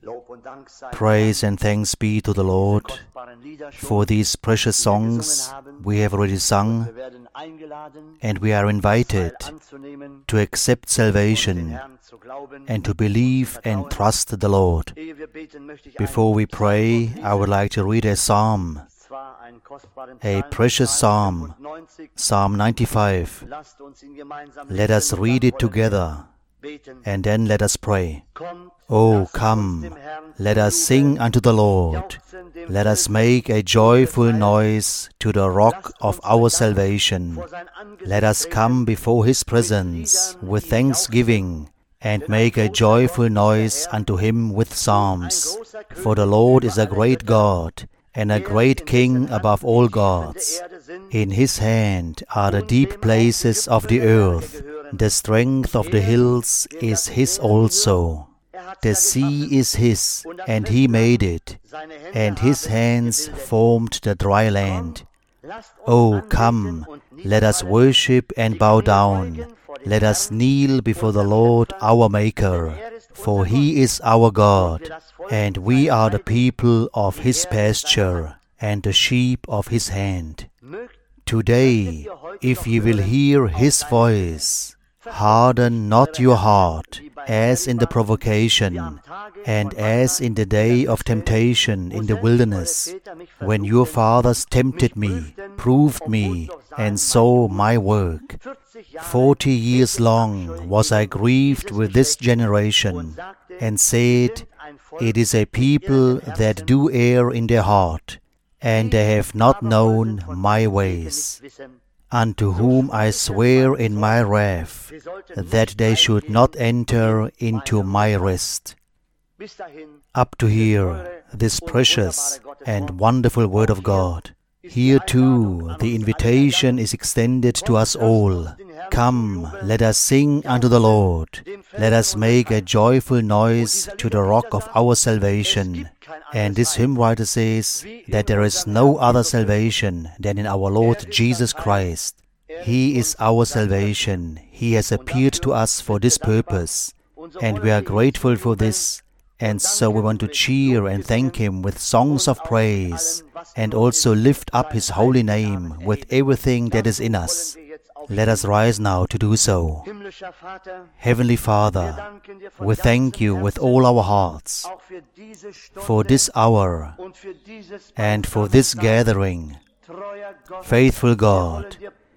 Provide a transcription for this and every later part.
Praise and thanks be to the Lord for these precious songs we have already sung, and we are invited to accept salvation and to believe and trust the Lord. Before we pray, I would like to read a psalm, a precious psalm, Psalm 95. Let us read it together, and then let us pray. Oh, come, let us sing unto the Lord. Let us make a joyful noise to the rock of our salvation. Let us come before His presence with thanksgiving, and make a joyful noise unto Him with psalms. For the Lord is a great God, and a great King above all gods. In His hand are the deep places of the earth. The strength of the hills is His also. The sea is His, and He made it, and His hands formed the dry land. Oh, come, let us worship and bow down. Let us kneel before the Lord our Maker. For He is our God, and we are the people of His pasture, and the sheep of His hand. Today, if ye will hear His voice, harden not your heart, as in the provocation, and as in the day of temptation in the wilderness, when your fathers tempted me, proved me, and saw my work. 40 years long was I grieved with this generation, and said, It is a people that do err in their heart, and they have not known my ways. Unto whom I swear in my wrath, that they should not enter into my rest. Up to here, this precious and wonderful Word of God. Here too, the invitation is extended to us all. Come, let us sing unto the Lord. Let us make a joyful noise to the rock of our salvation. And this hymn writer says that there is no other salvation than in our Lord Jesus Christ. He is our salvation. He has appeared to us for this purpose, and we are grateful for this. And so we want to cheer and thank Him with songs of praise, and also lift up His holy name with everything that is in us. Let us rise now to do so. Heavenly Father, we thank You with all our hearts for this hour and for this gathering. Faithful God,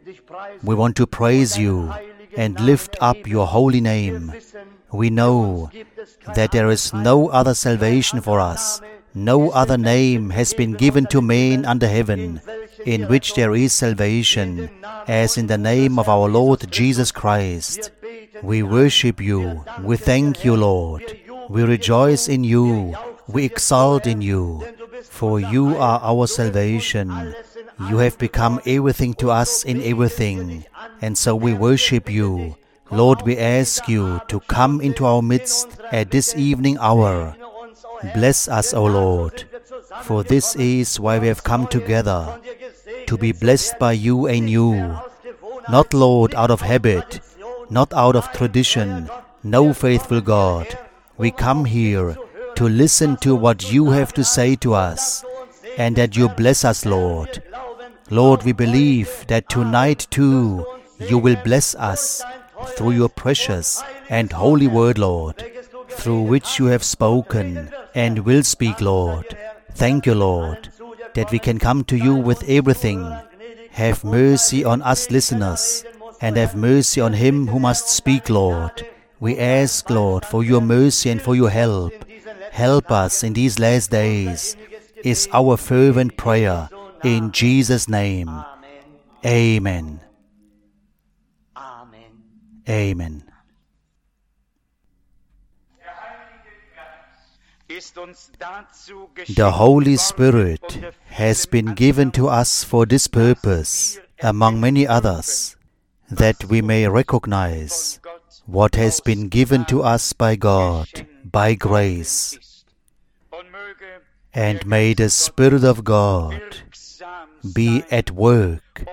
we want to praise You and lift up Your holy name. We know that there is no other salvation for us. No other name has been given to men under heaven in which there is salvation, as in the name of our Lord Jesus Christ. We worship You. We thank You, Lord. We rejoice in You. We exalt in You. For You are our salvation. You have become everything to us in everything. And so we worship You. Lord, we ask You to come into our midst at this evening hour. Bless us, O Lord, for this is why we have come together, to be blessed by You anew. Not, Lord, out of habit, not out of tradition, no, faithful God. We come here to listen to what You have to say to us, and that You bless us, Lord. Lord, we believe that tonight too You will bless us through Your precious and holy word, Lord, through which You have spoken and will speak, Lord. Thank You, Lord, that we can come to You with everything. Have mercy on us listeners, and have mercy on him who must speak, Lord. We ask, Lord, for Your mercy and for Your help. Help us in these last days, is our fervent prayer, in Jesus' name. Amen. Amen. The Holy Spirit has been given to us for this purpose, among many others, that we may recognize what has been given to us by God, by grace. And may the Spirit of God be at work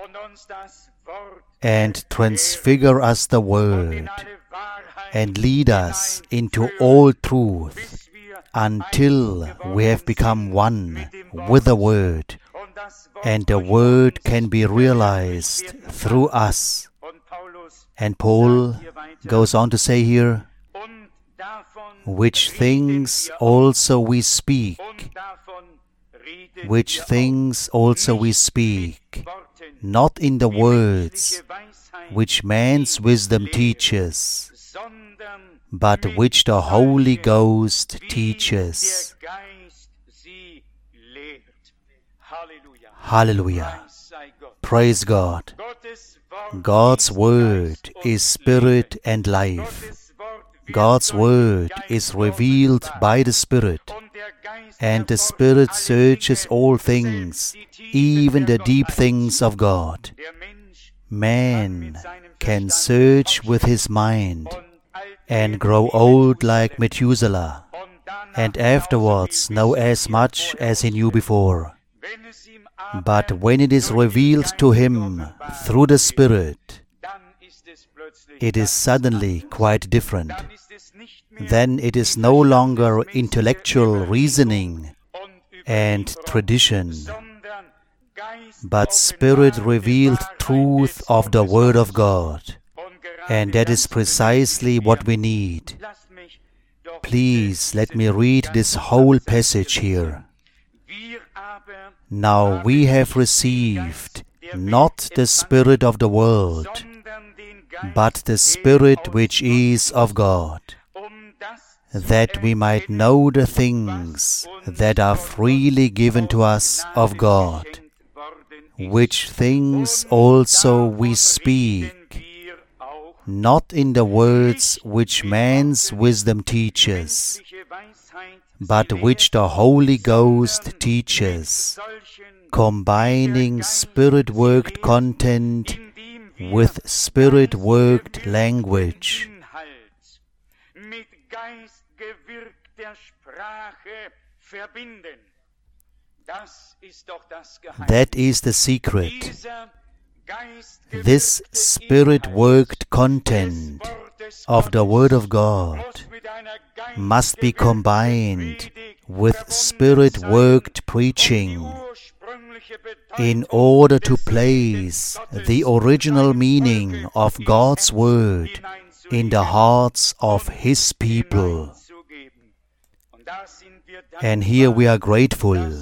and transfigure us the Word and lead us into all truth, until we have become one with the Word, and the Word can be realized through us. And Paul goes on to say here, which things also we speak, which things also we speak, not in the words which man's wisdom teaches, but which the Holy Ghost teaches. Hallelujah. Praise God. God's Word is spirit and life. God's Word is revealed by the Spirit, and the Spirit searches all things, even the deep things of God. Man can search with his mind and grow old like Methuselah, and afterwards know as much as he knew before. But when it is revealed to him through the Spirit, it is suddenly quite different. Then it is no longer intellectual reasoning and tradition, but Spirit-revealed truth of the Word of God. And that is precisely what we need. Please let me read this whole passage here. Now we have received not the spirit of the world, but the Spirit which is of God, that we might know the things that are freely given to us of God, which things also we speak, not in the words which man's wisdom teaches, but which the Holy Ghost teaches, combining Spirit-worked content with Spirit-worked language. That is the secret. This Spirit-worked content of the Word of God must be combined with Spirit-worked preaching in order to place the original meaning of God's Word in the hearts of His people. And here we are grateful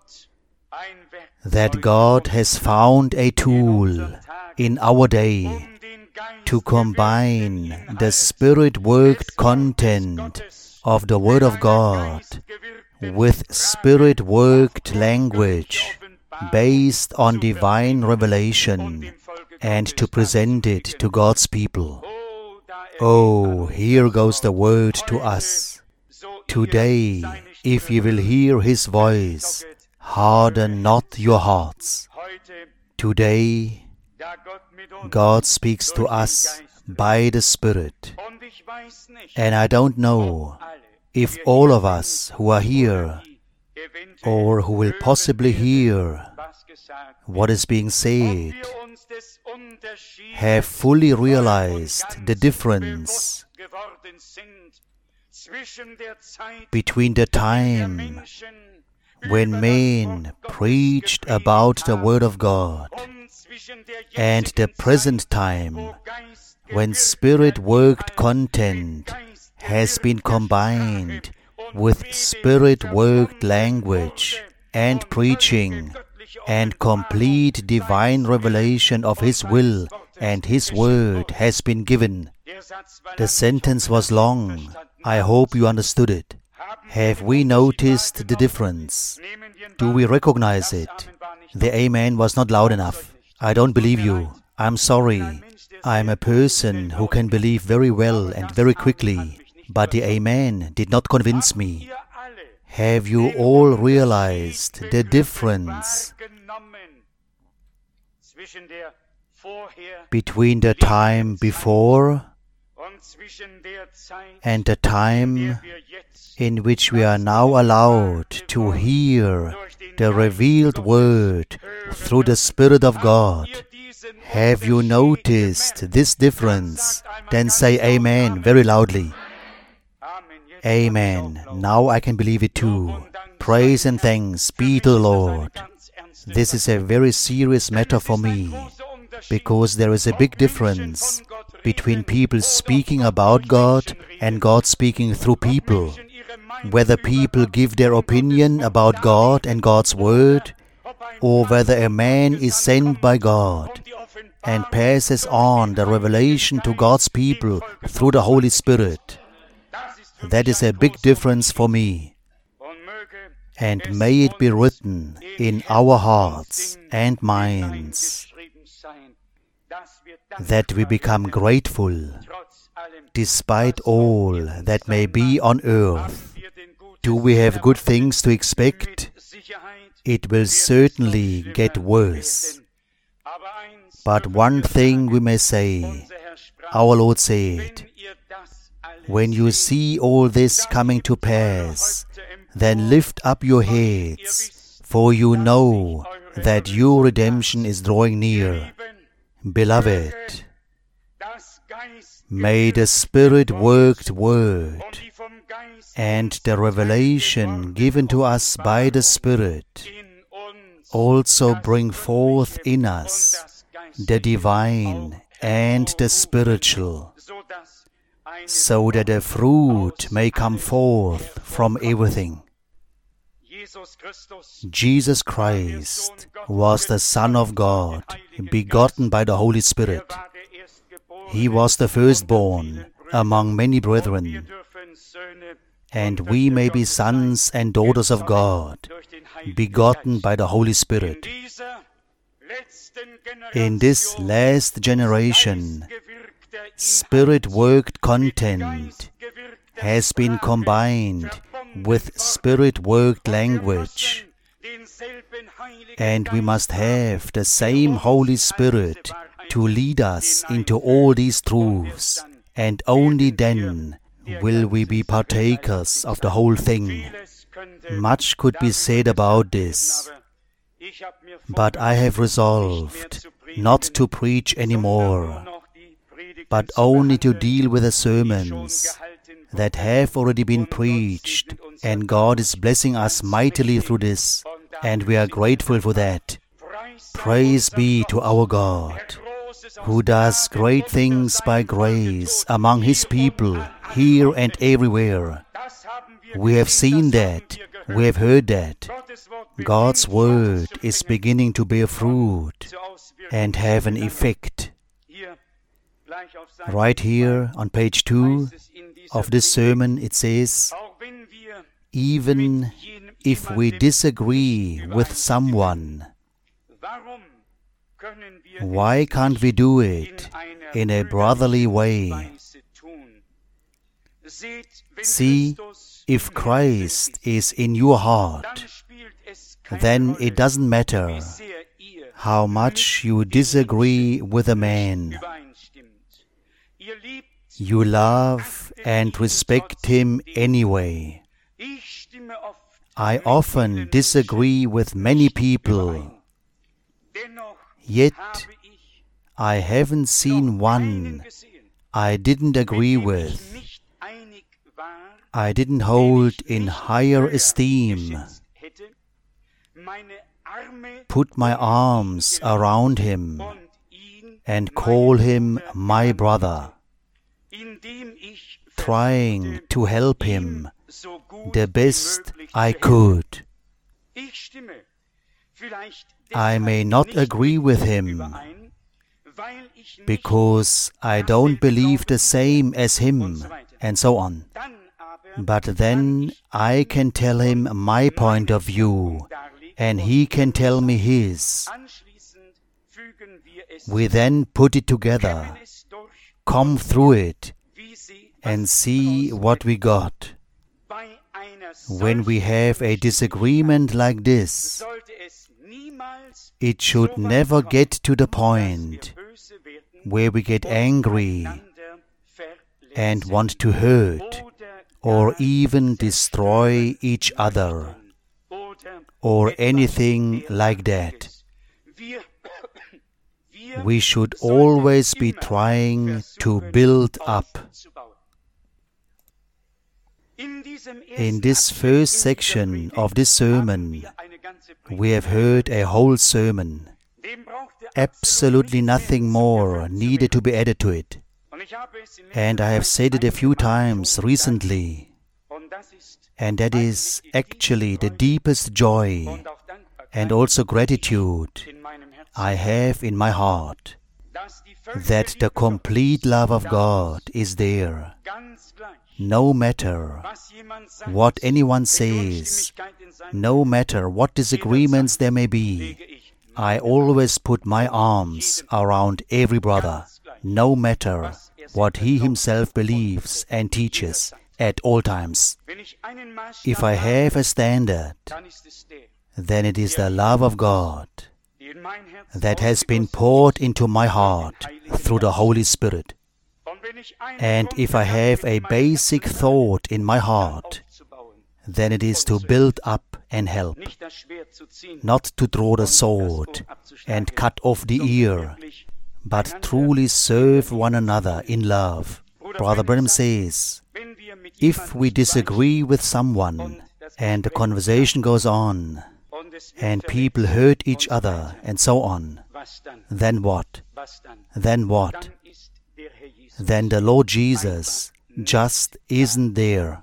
that God has found a tool in our day to combine the Spirit-worked content of the Word of God with Spirit-worked language based on divine revelation, and to present it to God's people. Oh, here goes the word to us. Today, if ye will hear His voice, harden not your hearts. Today, God speaks to us by the Spirit. And I don't know if all of us who are here, or who will possibly hear what is being said, have fully realized the difference between the time when men preached about the Word of God and the present time when Spirit-worked content has been combined with Spirit-worked language and preaching and complete divine revelation of His will and His Word has been given. The sentence was long. I hope you understood it. Have we noticed the difference? Do we recognize it? The amen was not loud enough. I don't believe you. I'm sorry. I'm a person who can believe very well and very quickly, but the amen did not convince me. Have you all realized the difference between the time before and the time in which we are now allowed to hear the revealed Word through the Spirit of God? Have you noticed this difference? Then say Amen very loudly. Amen. Now I can believe it too. Praise and thanks be to the Lord. This is a very serious matter for me, because there is a big difference between people speaking about God and God speaking through people. Whether people give their opinion about God and God's Word, or whether a man is sent by God and passes on the revelation to God's people through the Holy Spirit. That is a big difference for me. And may it be written in our hearts and minds that we become grateful despite all that may be on earth. Do we have good things to expect? It will certainly get worse. But one thing we may say, our Lord said, when you see all this coming to pass, then lift up your heads, for you know that your redemption is drawing near. Beloved, may the Spirit-worked Word and the revelation given to us by the Spirit also bring forth in us the divine and the spiritual, so that the fruit may come forth from everything. Jesus Christ was the Son of God, begotten by the Holy Spirit. He was the firstborn among many brethren, and we may be sons and daughters of God, begotten by the Holy Spirit. In this last generation, Spirit-worked content has been combined with Spirit-worked language, and we must have the same Holy Spirit to lead us into all these truths, and only then will we be partakers of the whole thing. Much could be said about this, but I have resolved not to preach anymore, but only to deal with the sermons that have already been preached, and God is blessing us mightily through this, and we are grateful for that. Praise be to our God, who does great things by grace among His people, here and everywhere. We have seen that, we have heard that. God's Word is beginning to bear fruit and have an effect. Right here on page 2 of this sermon it says, even if we disagree with someone, why can't we do it in a brotherly way? See, if Christ is in your heart, then it doesn't matter how much you disagree with a man. You love and respect him anyway. I often disagree with many people, yet I haven't seen one I didn't agree with, I didn't hold in higher esteem, put my arms around him and call him my brother, trying to help him the best I could. I may not agree with him because I don't believe the same as him, and so on. But then I can tell him my point of view, and he can tell me his. We then put it together, come through it, and see what we got. When we have a disagreement like this, it should never get to the point where we get angry and want to hurt or even destroy each other or anything like that. We should always be trying to build up. In this first section of this sermon, we have heard a whole sermon. Absolutely nothing more needed to be added to it. And I have said it a few times recently, and that is actually the deepest joy and also gratitude I have in my heart, that the complete love of God is there. No matter what anyone says, no matter what disagreements there may be, I always put my arms around every brother, no matter what he himself believes and teaches at all times. If I have a standard, then it is the love of God that has been poured into my heart through the Holy Spirit. And if I have a basic thought in my heart, then it is to build up and help, not to draw the sword and cut off the ear, but truly serve one another in love. Brother Branham says, if we disagree with someone and the conversation goes on and people hurt each other and so on, then what? Then what? Then the Lord Jesus just isn't there.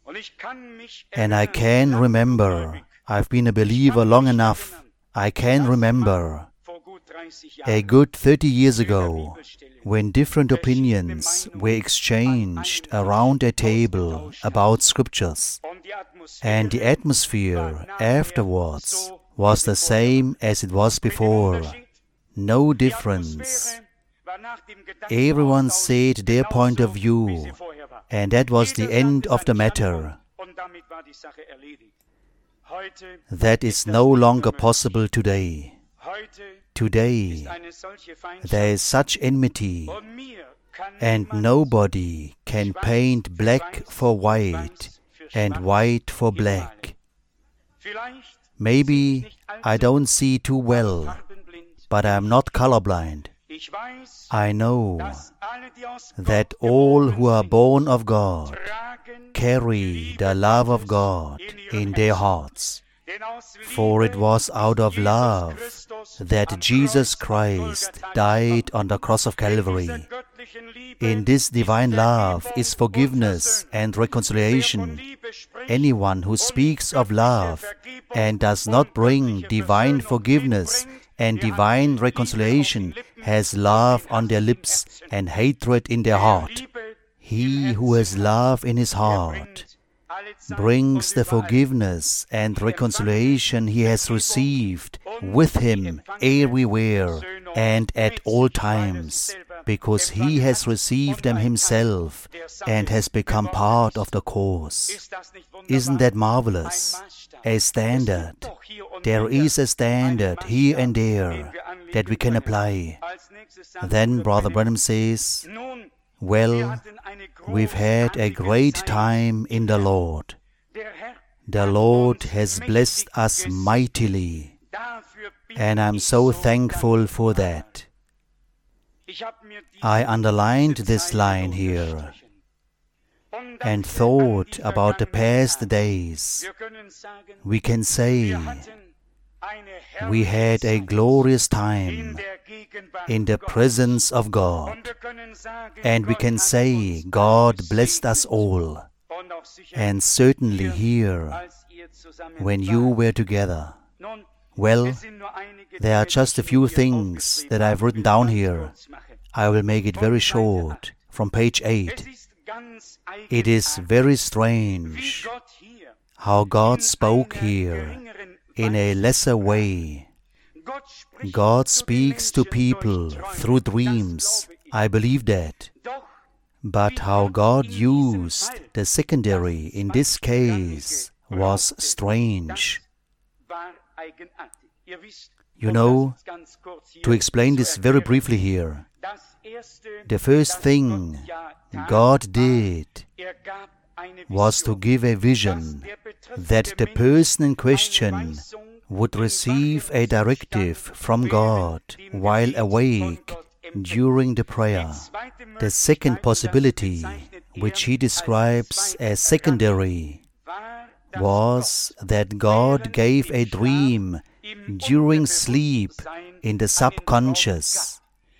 And I can remember, I've been a believer long enough, I can remember a good 30 years ago, when different opinions were exchanged around a table about scriptures, and the atmosphere afterwards was the same as it was before. No difference. Everyone said their point of view, and that was the end of the matter. That is no longer possible today. Today, there is such enmity, and nobody can paint black for white and white for black. Maybe I don't see too well, but I am not colorblind. I know that all who are born of God carry the love of God in their hearts. For it was out of love that Jesus Christ died on the cross of Calvary. In this divine love is forgiveness and reconciliation. Anyone who speaks of love and does not bring divine forgiveness and divine reconciliation has love on their lips and hatred in their heart. He who has love in his heart brings the forgiveness and reconciliation he has received with him everywhere and at all times, because he has received them himself and has become part of the cause. Isn't that marvelous? A standard. There is a standard here and there that we can apply. Then Brother Branham says, well, we've had a great time in the Lord. The Lord has blessed us mightily, and I'm so thankful for that. I underlined this line here and thought about the past days. We can say we had a glorious time in the presence of God, and we can say God blessed us all, and certainly here when you were together. Well, there are just a few things that I've written down here. I will make it very short from page 8. It is very strange how God spoke here in a lesser way. God speaks to people through dreams. I believe that. But how God used the secondary in this case was strange. You know, to explain this very briefly here, the first thing God did was to give a vision that the person in question would receive a directive from God while awake during the prayer. The second possibility which he describes as secondary, was that God gave a dream during sleep in the subconscious.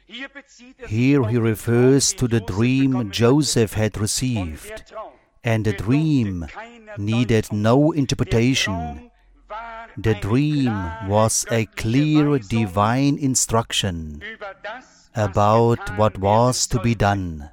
Here he refers to the dream Joseph had received, and the dream needed no interpretation. The dream was a clear divine instruction about what was to be done.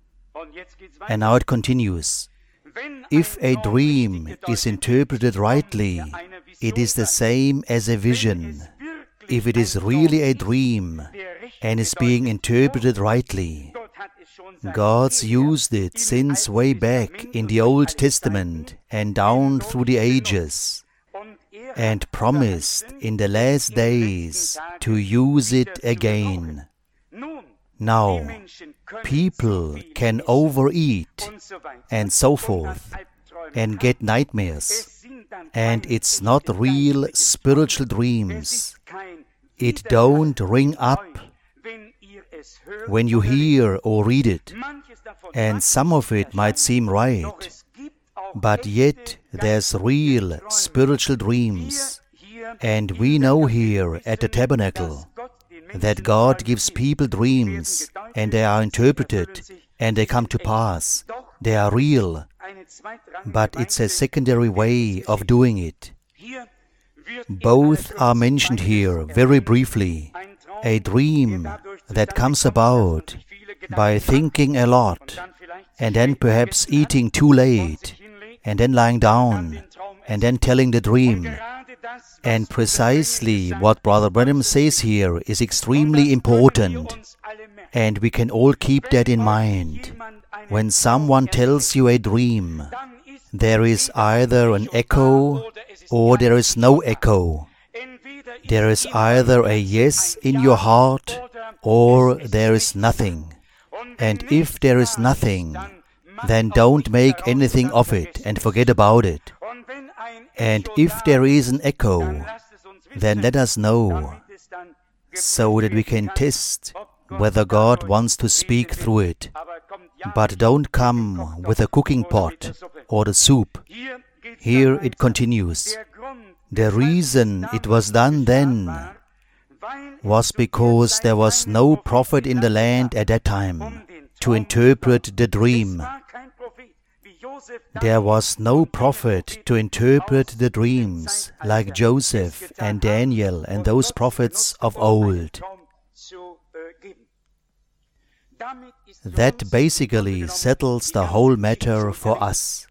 And now it continues. If a dream is interpreted rightly, it is the same as a vision. If it is really a dream and is being interpreted rightly, God's used it since way back in the Old Testament and down through the ages, and promised in the last days to use it again. Now, people can overeat and so forth and get nightmares, and it's not real spiritual dreams. It don't ring up when you hear or read it, and some of it might seem right, but yet there's real spiritual dreams. And we know here at the tabernacle that God gives people dreams, and they are interpreted, and they come to pass. They are real, but it's a secondary way of doing it. Both are mentioned here very briefly. A dream that comes about by thinking a lot, and then perhaps eating too late, and then lying down, and then telling the dream. And precisely what Brother Branham says here is extremely important, and we can all keep that in mind. When someone tells you a dream, there is either an echo or there is no echo. There is either a yes in your heart or there is nothing. And if there is nothing, then don't make anything of it and forget about it. And if there is an echo, then let us know, so that we can test whether God wants to speak through it. But don't come with a cooking pot or the soup. Here it continues. The reason it was done then was because there was no prophet in the land at that time to interpret the dream. There was no prophet to interpret the dreams like Joseph and Daniel and those prophets of old. That basically settles the whole matter for us.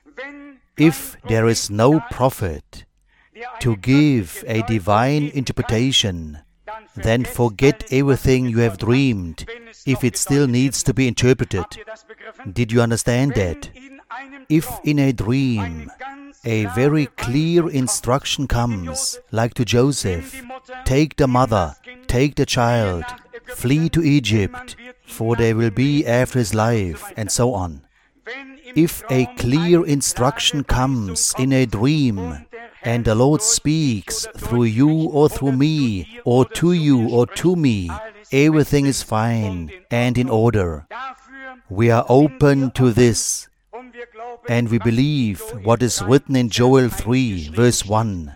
If there is no prophet to give a divine interpretation, then forget everything you have dreamed if it still needs to be interpreted. Did you understand that? If in a dream a very clear instruction comes, like to Joseph, take the mother, take the child, flee to Egypt, for they will be after his life, and so on. If a clear instruction comes in a dream, and the Lord speaks through you or through me, or to you or to me, everything is fine and in order. We are open to this, and we believe what is written in Joel 3, verse 1.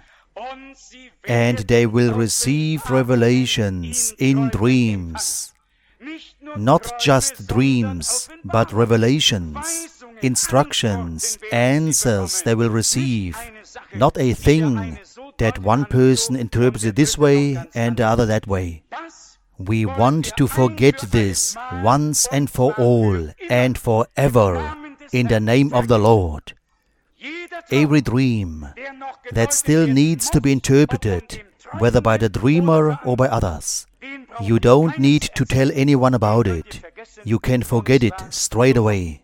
And they will receive revelations in dreams. Not just dreams, but revelations, instructions, answers they will receive. Not a thing that one person interprets it this way and the other that way. We want to forget this once and for all and forever in the name of the Lord. Every dream that still needs to be interpreted, whether by the dreamer or by others, you don't need to tell anyone about it. You can forget it straight away.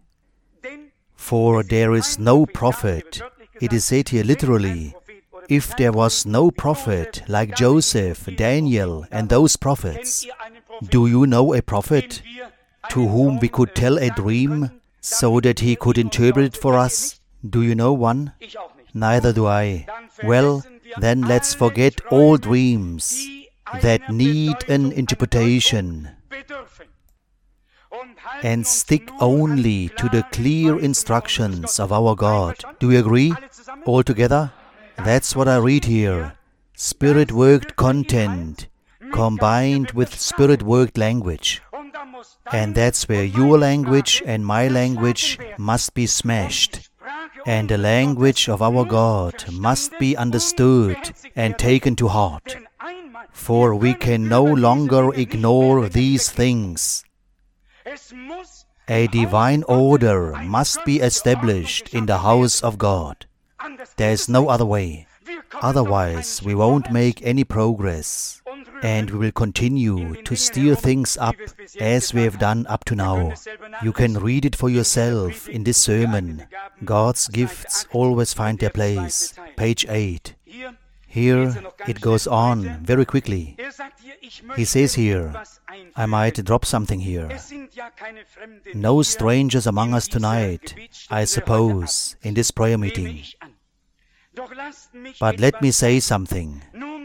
For there is no prophet. It is said here literally, if there was no prophet like Joseph, Daniel, and those prophets, do you know a prophet to whom we could tell a dream so that he could interpret it for us? Do you know one? Neither do I. Well, then let's forget all dreams that need an interpretation. and stick only to the clear instructions of our God. Do you agree? All together? That's what I read here. Spirit-worked content combined with Spirit-worked language. And that's where your language and my language must be smashed. And the language of our God must be understood and taken to heart. For we can no longer ignore these things. A divine order must be established in the house of God. There is no other way. Otherwise, we won't make any progress. And we will continue to steer things up as we have done up to now. You can read it for yourself in this sermon. God's gifts always find their place. Page 8. Here it goes on very quickly. He says here, I might drop something here. No strangers among us tonight, I suppose, in this prayer meeting. But let me say something.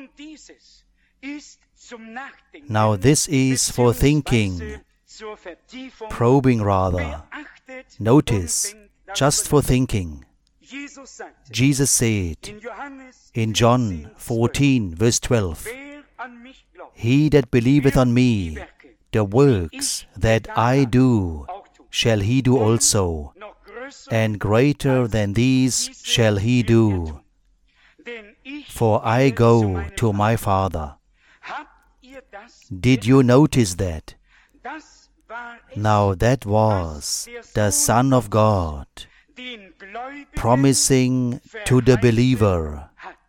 Now this is for thinking, probing rather. Notice, just for thinking. Jesus said in John 14, verse 12, He that believeth on me, the works that I do, shall he do also, and greater than these shall he do. For I go to my Father. Did you notice that? Now that was the Son of God promising to the believer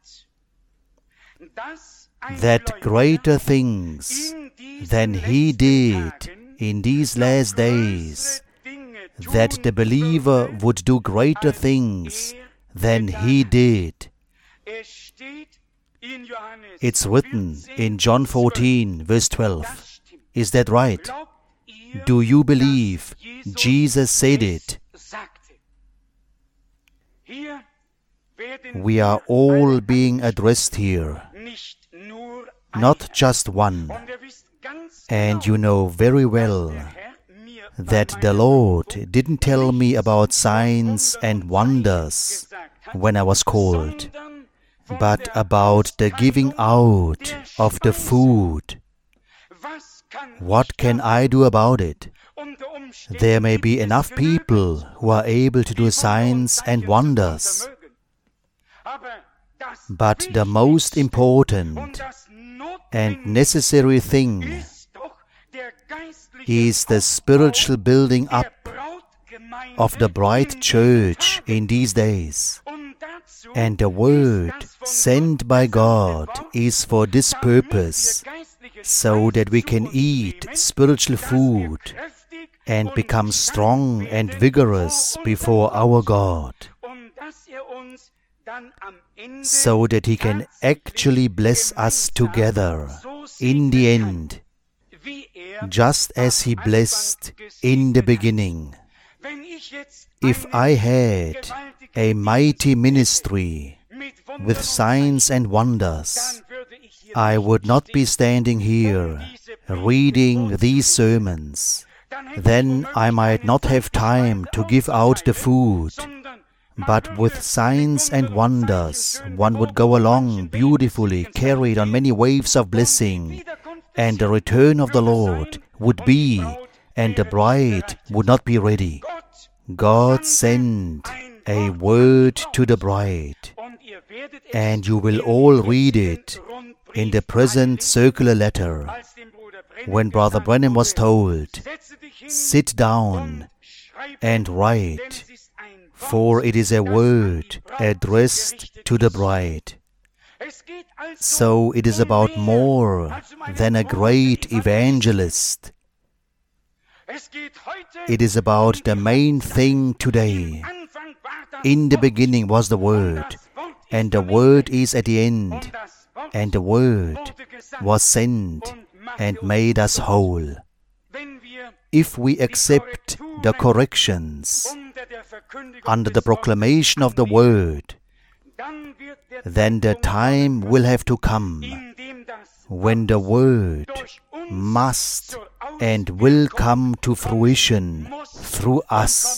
that greater things than he did in these last days, that the believer would do greater things than he did. It's written in John 14, verse 12. Is that right? Do you believe Jesus said it? We are all being addressed here, not just one. And you know very well that the Lord didn't tell me about signs and wonders when I was called, but about the giving out of the food. What can I do about it? There may be enough people who are able to do signs and wonders. But the most important and necessary thing is the spiritual building up of the bride church in these days. And the word sent by God is for this purpose, so that we can eat spiritual food and become strong and vigorous before our God, so that He can actually bless us together in the end, just as He blessed in the beginning. If I had a mighty ministry with signs and wonders, I would not be standing here reading these sermons. Then I might not have time to give out the food. But with signs and wonders, one would go along beautifully, carried on many waves of blessing, and the return of the Lord would be, and the bride would not be ready. God sent a word to the bride, and you will all read it in the present circular letter, when Brother Branham was told, sit down and write, for it is a word addressed to the bride. So it is about more than a great evangelist. It is about the main thing today. In the beginning was the Word, and the Word is at the end, and the Word was sent and made us whole. If we accept the corrections under the proclamation of the Word, then the time will have to come when the Word must and will come to fruition through us.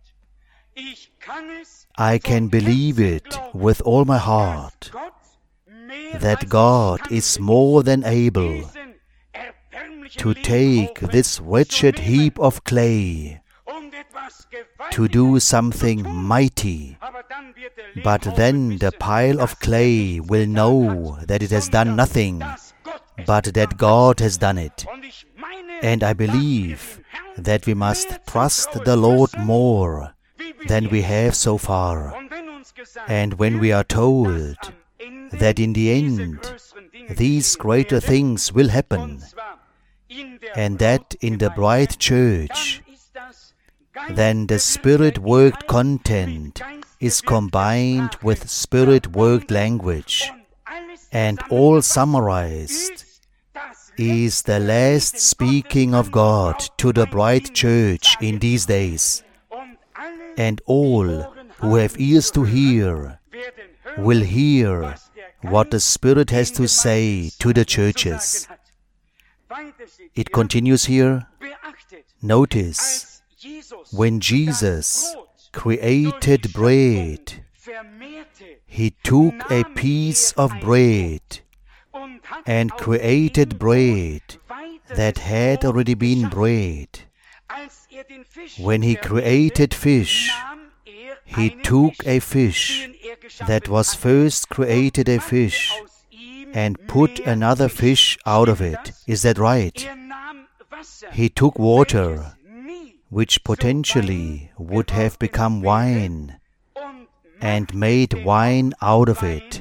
I can believe it with all my heart, that God is more than able to take this wretched heap of clay to do something mighty. But then the pile of clay will know that it has done nothing, but that God has done it. And I believe that we must trust the Lord more than we have so far. And when we are told that in the end these greater things will happen, and that in the bride church, then the Spirit-worked content is combined with Spirit-worked language, and all summarized is the last speaking of God to the bride church in these days. And all who have ears to hear will hear what the Spirit has to say to the churches. It continues here. Notice, when Jesus created bread, He took a piece of bread and created bread that had already been bread. When He created fish, He took a fish that was first created a fish and put another fish out of it. Is that right? He took water, which potentially would have become wine, and made wine out of it.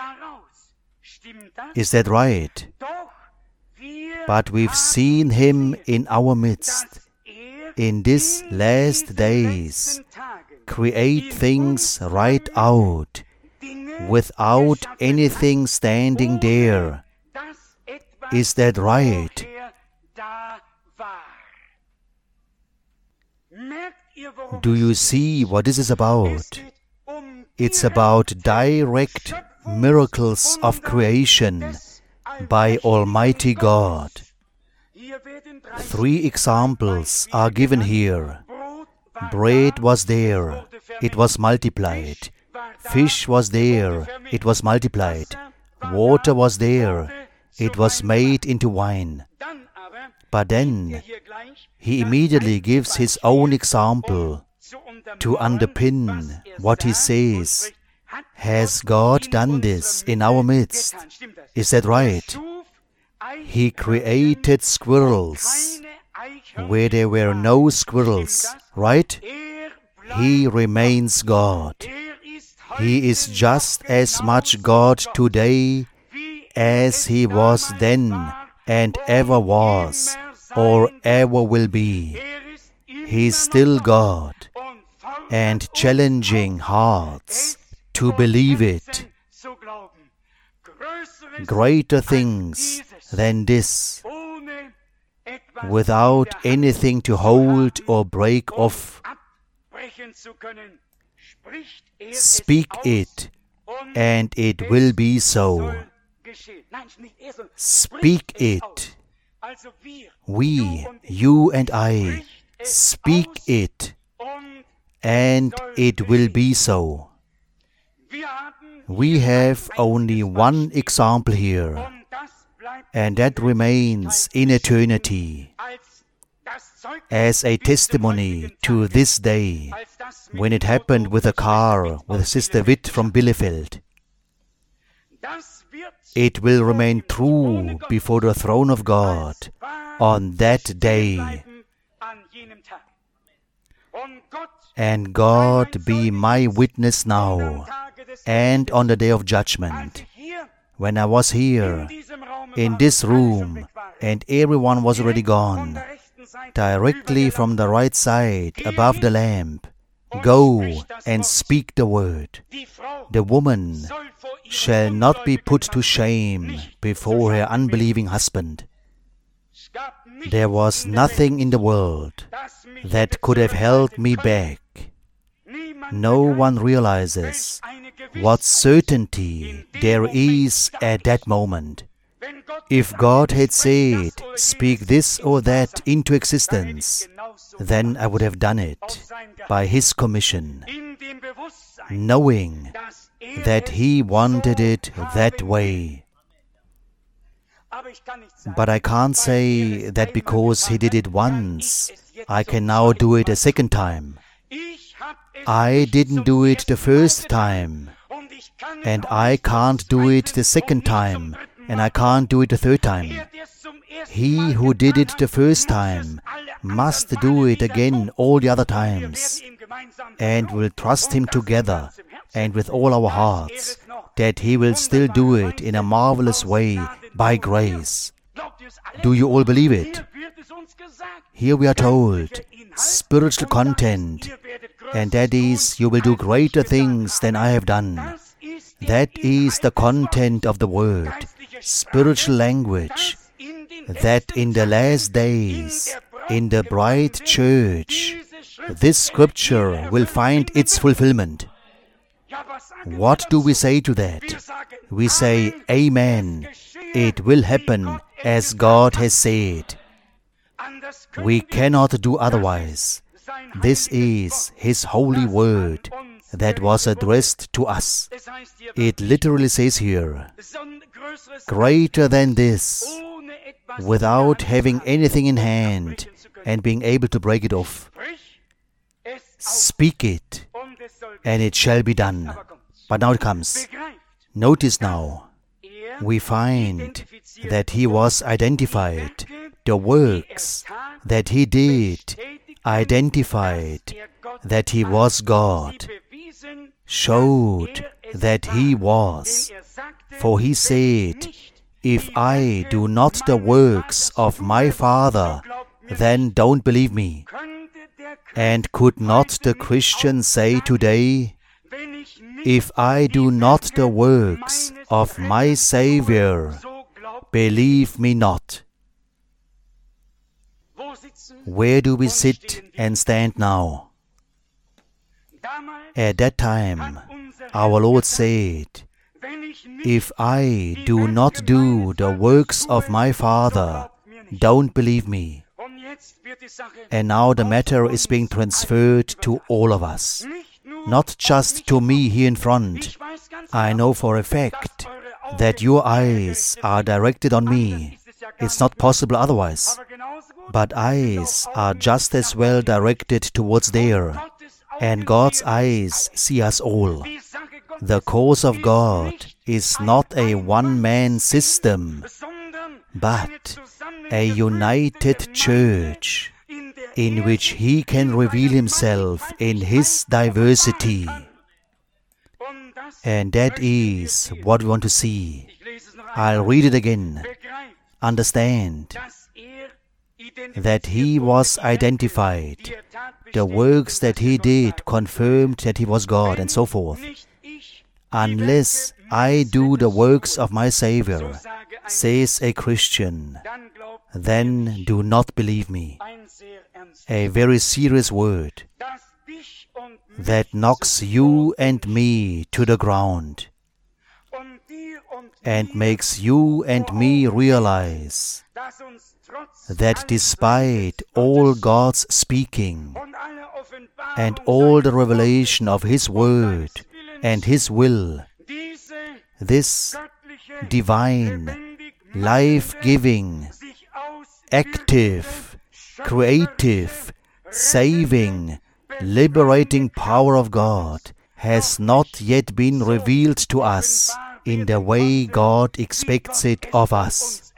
Is that right? But we've seen Him in our midst, in these last days, create things right out, without anything standing there. Is that right? Do you see what this is about? It's about direct miracles of creation by Almighty God. 3 examples are given here. Bread was there, it was multiplied. Fish was there, it was multiplied. Water was there, it was made into wine. But then He immediately gives His own example to underpin what He says. Has God done this in our midst? Is that right? He created squirrels where there were no squirrels, right? He remains God. He is just as much God today as He was then and ever was or ever will be. He is still God and challenging hearts to believe it. Greater things than this, without anything to hold or break off. Speak it, and it will be so. Speak it. We, you and I, speak it, and it will be so. We have only one example here, and that remains in eternity as a testimony to this day, when it happened with a car with Sister Witt from Bielefeld. It will remain true before the throne of God on that day. And God be my witness now and on the day of judgment. When I was here, in this room, and everyone was already gone, directly from the right side above the lamp, go and speak the word. The woman shall not be put to shame before her unbelieving husband. There was nothing in the world that could have held me back. No one realizes what certainty there is at that moment. If God had said, speak this or that into existence, then I would have done it by His commission, knowing that He wanted it that way. But I can't say that because He did it once, I can now do it a second time. I didn't do it the first time, and I can't do it the second time, and I can't do it the third time. He who did it the first time must do it again all the other times, and will trust Him together and with all our hearts, that He will still do it in a marvelous way by grace. Do you all believe it? Here we are told, spiritual content, and that is, you will do greater things than I have done. That is the content of the Word, spiritual language, that in the last days, in the bright church, this scripture will find its fulfillment. What do we say to that? We say, Amen. It will happen as God has said. We cannot do otherwise. This is His holy word that was addressed to us. It literally says here, greater than this, without having anything in hand and being able to break it off. Speak it, and it shall be done. But now it comes. Notice now, we find that He was identified. The works that He did identified that He was God, showed that He was. For He said, if I do not the works of my Father, then don't believe me. And could not the Christian say today, if I do not the works of my Savior, believe me not? Where do we sit and stand now? At that time, our Lord said, if I do not do the works of my Father, don't believe me. And now the matter is being transferred to all of us. Not just to me here in front. I know for a fact that your eyes are directed on me. It's not possible otherwise. But eyes are just as well directed towards there. And God's eyes see us all. The cause of God is not a one-man system, but a united church in which He can reveal Himself in His diversity. And that is what we want to see. I'll read it again. Understand that He was identified. The works that He did confirmed that He was God, and so forth. Unless I do the works of my Savior, says a Christian, then do not believe me. A very serious word that knocks you and me to the ground and makes you and me realize that despite all God's speaking and all the revelation of His Word and His will, this divine, life-giving, active, creative, saving, liberating power of God has not yet been revealed to us in the way God expects it of us.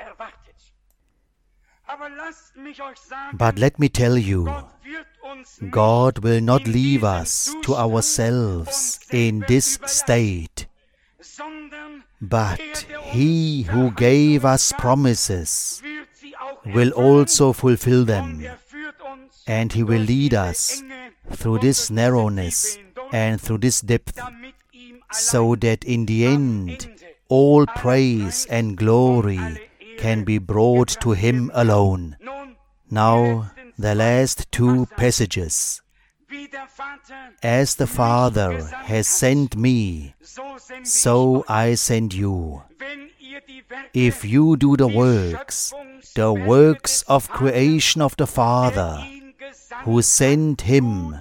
But let me tell you, God will not leave us to ourselves in this state, but He who gave us promises will also fulfill them, and He will lead us through this narrowness and through this depth, so that in the end all praise and glory can be brought to Him alone. Now, the last two passages. As the Father has sent me, so I send you. if you do the works of creation of the Father, who sent him,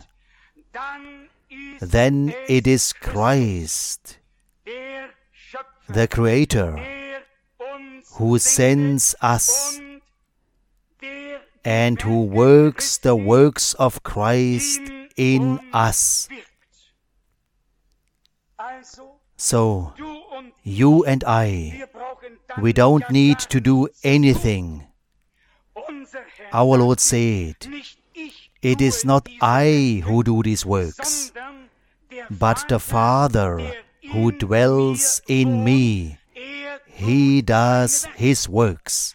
then it is Christ, the Creator, who sends us and who works the works of Christ in us. So, you and I, we don't need to do anything. Our Lord said, "It is not I who do these works, but the Father who dwells in me. He does His works."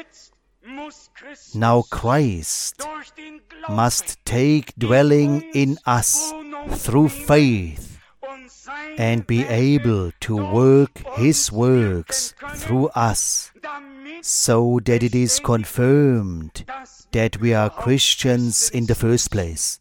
Now Christ must take dwelling in us through faith and be able to work His works through us, so that it is confirmed that we are Christians in the first place.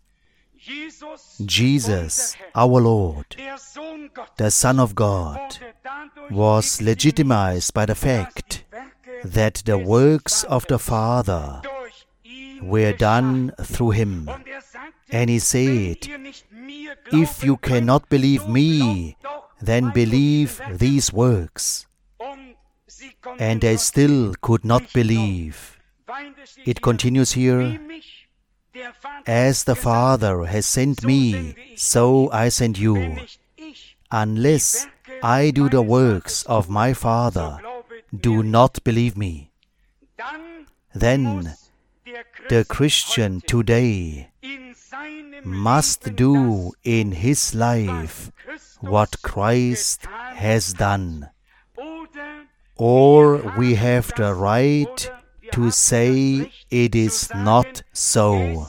Jesus, our Lord, the Son of God, was legitimized by the fact that the works of the Father were done through Him. And He said, "If you cannot believe me, then believe these works." And they still could not believe. It continues here, "As the Father has sent me, so I send you. Unless I do the works of my Father, do not believe me." Then the Christian today must do in his life what Christ has done. Or we have the right to say it is not so.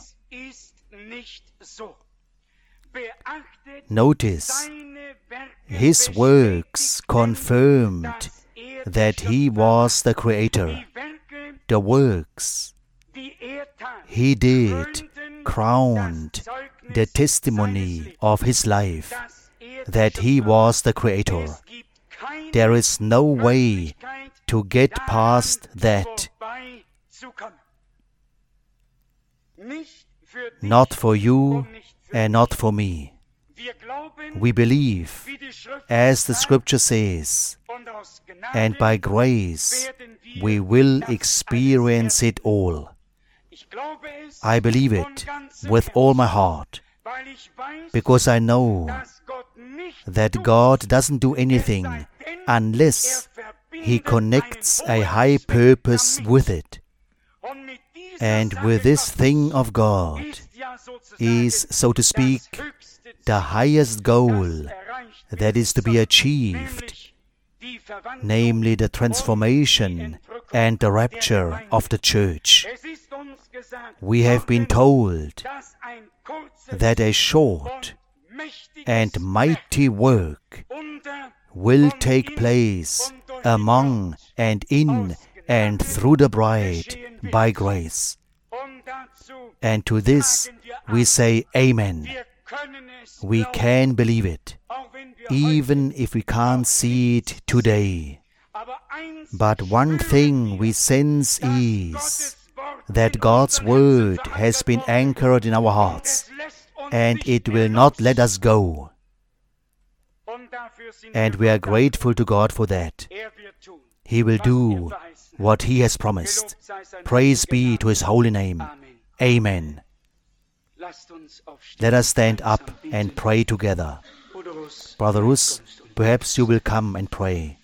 Notice, His works confirmed that He was the Creator. The works He did crowned the testimony of His life that He was the Creator. There is no way to get past that. Not for you and not for me. We believe, as the Scripture says, and by grace we will experience it all. I believe it with all my heart, because I know that God doesn't do anything unless He connects a high purpose with it. And with this thing of God is, so to speak, the highest goal that is to be achieved, namely the transformation and the rapture of the church. We have been told that a short and mighty work will take place among and in and through the bride by grace. And to this we say Amen. We can believe it, even if we can't see it today. But one thing we sense is that God's Word has been anchored in our hearts, and it will not let us go. And we are grateful to God for that. He will do what He has promised. Praise be to His holy name. Amen. Let us stand up and pray together. Brother Rus, perhaps you will come and pray.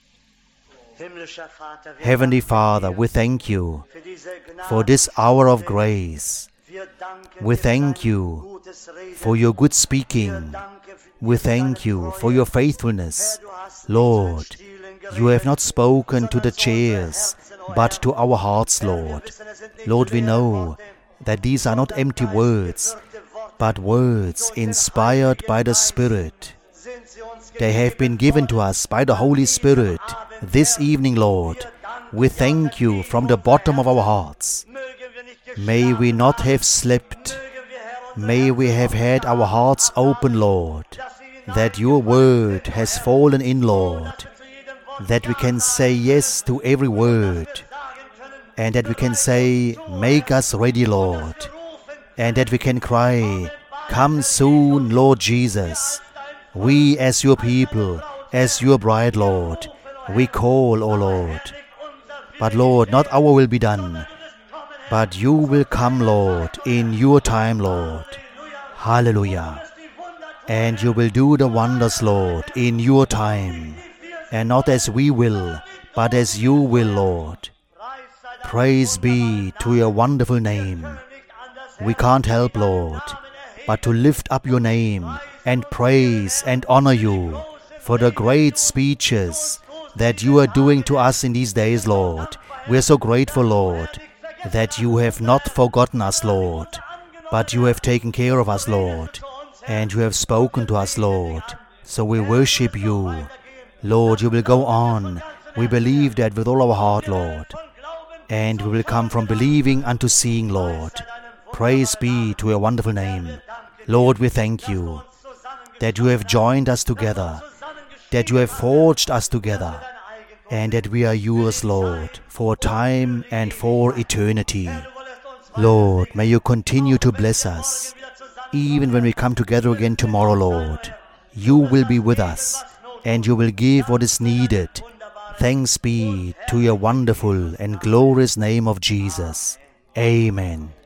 Heavenly Father, we thank You for this hour of grace. We thank You for Your good speaking. We thank You for Your faithfulness. Lord, You have not spoken to the chairs, but to our hearts, Lord. Lord, we know that these are not empty words, but words inspired by the Spirit. They have been given to us by the Holy Spirit this evening, Lord. We thank You from the bottom of our hearts. May we not have slept. May we have had our hearts open, Lord, that Your word has fallen in, Lord. that we can say yes to every word, and that we can say, make us ready, Lord, and that we can cry, come soon, Lord Jesus. We as your people, as your bride, Lord, we call, O Lord. But Lord, not our will be done, but you will come, Lord, in your time, Lord. Hallelujah. And you will do the wonders, Lord, in your time, and not as we will, but as you will, Lord. Praise be to your wonderful name. We can't help, Lord, but to lift up your name and praise and honor you for the great speeches that you are doing to us in these days, Lord. We are so grateful, Lord, that you have not forgotten us, Lord, but you have taken care of us, Lord, and you have spoken to us, Lord. So we worship you. Lord, you will go on. We believe that with all our heart, Lord, and we will come from believing unto seeing, Lord. Praise be to your wonderful name. Lord, we thank you that you have joined us together, that you have forged us together, and that we are yours, Lord, for time and for eternity. Lord, may you continue to bless us, even when we come together again tomorrow, Lord. You will be with us, and you will give what is needed. Thanks be to your wonderful and glorious name of Jesus. Amen.